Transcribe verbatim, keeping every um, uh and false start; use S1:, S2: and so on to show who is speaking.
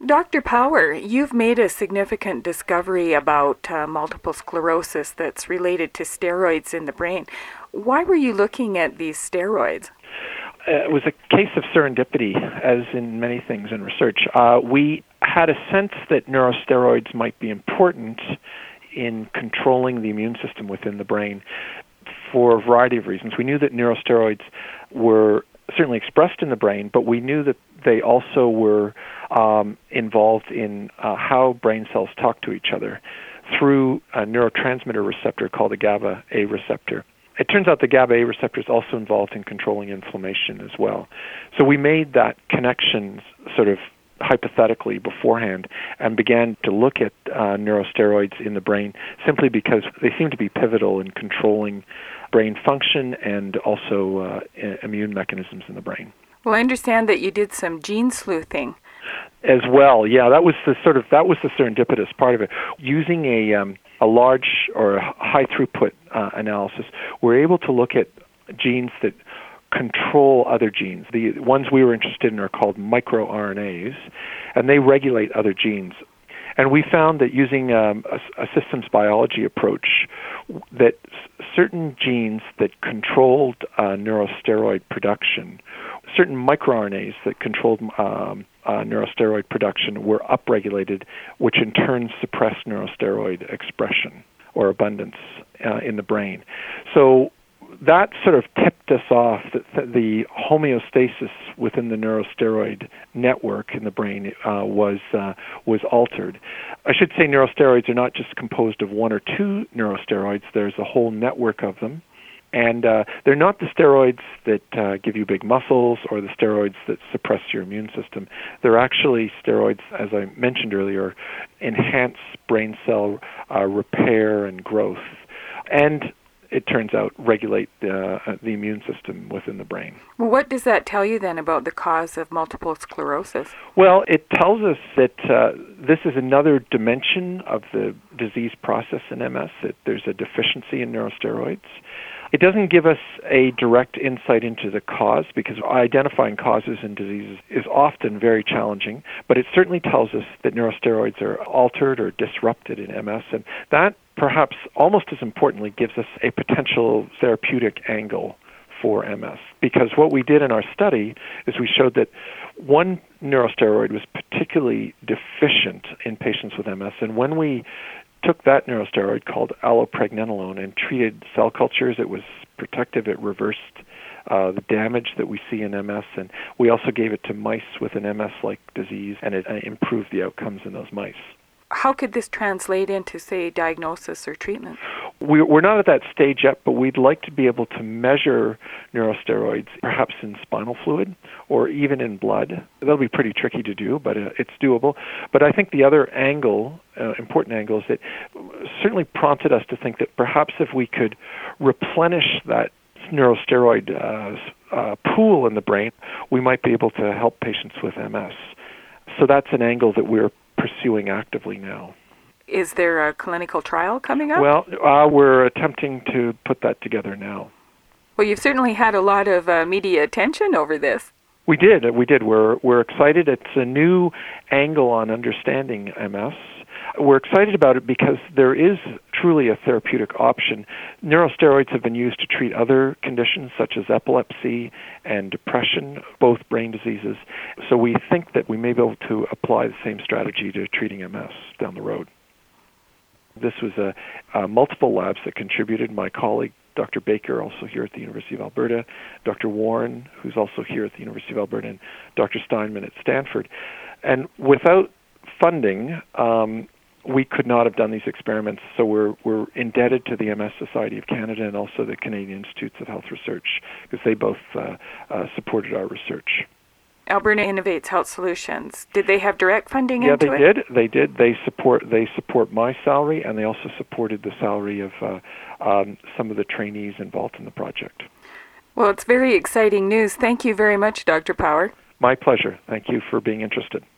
S1: Doctor Power, you've made a significant discovery about uh, multiple sclerosis that's related to steroids in the brain. Why were you looking at these steroids?
S2: Uh, it was a case of serendipity, as in many things in research. Uh, we had a sense that neurosteroids might be important in controlling the immune system within the brain for a variety of reasons. We knew that neurosteroids were certainly expressed in the brain, but we knew that they also were um, involved in uh, how brain cells talk to each other through a neurotransmitter receptor called the GABA A receptor. It turns out the GABA A receptor is also involved in controlling inflammation as well. So we made that connection sort of hypothetically beforehand and began to look at uh, neurosteroids in the brain simply because they seem to be pivotal in controlling brain function and also uh, immune mechanisms in the brain.
S1: Well, I understand that you did some gene sleuthing.
S2: As well, yeah, that was the sort of that was the serendipitous part of it. Using a um, a large or a high throughput uh, analysis, we're able to look at genes that control other genes. The ones we were interested in are called microRNAs, and they regulate other genes. And we found that using um, a, a systems biology approach, that s- certain genes that controlled uh, neurosteroid production, certain microRNAs that controlled um, uh, neurosteroid production were upregulated, which in turn suppressed neurosteroid expression or abundance uh, in the brain. So that sort of tipped us off that th- the homeostasis within the neurosteroid network in the brain uh, was uh, was altered. I should say neurosteroids are not just composed of one or two neurosteroids. There's a whole network of them. And uh, they're not the steroids that uh, give you big muscles or the steroids that suppress your immune system. They're actually steroids, as I mentioned earlier, enhance brain cell uh, repair and growth. And it turns out, regulate the, uh, the immune system within the brain.
S1: Well, what does that tell you then about the cause of multiple sclerosis?
S2: Well, it tells us that uh, this is another dimension of the disease process in M S, that there's a deficiency in neurosteroids. It doesn't give us a direct insight into the cause, because identifying causes in diseases is often very challenging, but it certainly tells us that neurosteroids are altered or disrupted in M S, and that perhaps almost as importantly gives us a potential therapeutic angle for M S. Because what we did in our study is we showed that one neurosteroid was particularly deficient in patients with M S, and when we took that neurosteroid called allopregnanolone and treated cell cultures, it was protective. It reversed uh, the damage that we see in M S, and we also gave it to mice with an M S-like disease, and it uh, improved the outcomes in those mice.
S1: How could this translate into, say, diagnosis or treatment?
S2: We're not at that stage yet, but we'd like to be able to measure neurosteroids, perhaps in spinal fluid or even in blood. That'll be pretty tricky to do, but uh, it's doable. But I think the other angle, uh, important angle, is that certainly prompted us to think that perhaps if we could replenish that neurosteroid uh, uh, pool in the brain, we might be able to help patients with M S. So that's an angle that we're pursuing actively now.
S1: Is there a clinical trial coming up?
S2: Well, uh, we're attempting to put that together now.
S1: Well, you've certainly had a lot of uh, media attention over this.
S2: We did. We did. We're we're excited. It's a new angle on understanding M S. We're excited about it because there is truly a therapeutic option. Neurosteroids have been used to treat other conditions such as epilepsy and depression, both brain diseases. So we think that we may be able to apply the same strategy to treating M S down the road. This was a, a multiple labs that contributed. My colleague, Doctor Baker, also here at the University of Alberta, Doctor Warren, who's also here at the University of Alberta, and Doctor Steinman at Stanford. And without funding, um, we could not have done these experiments, so we're we're indebted to the M S Society of Canada and also the Canadian Institutes of Health Research, because they both uh, uh, supported our research.
S1: Alberta Innovates Health Solutions. Did they have direct funding
S2: yeah,
S1: into
S2: it? Yeah, they did. They did. They support. They support my salary, and they also supported the salary of uh, um, some of the trainees involved in the project.
S1: Well, it's very exciting news. Thank you very much, Doctor Power.
S2: My pleasure. Thank you for being interested.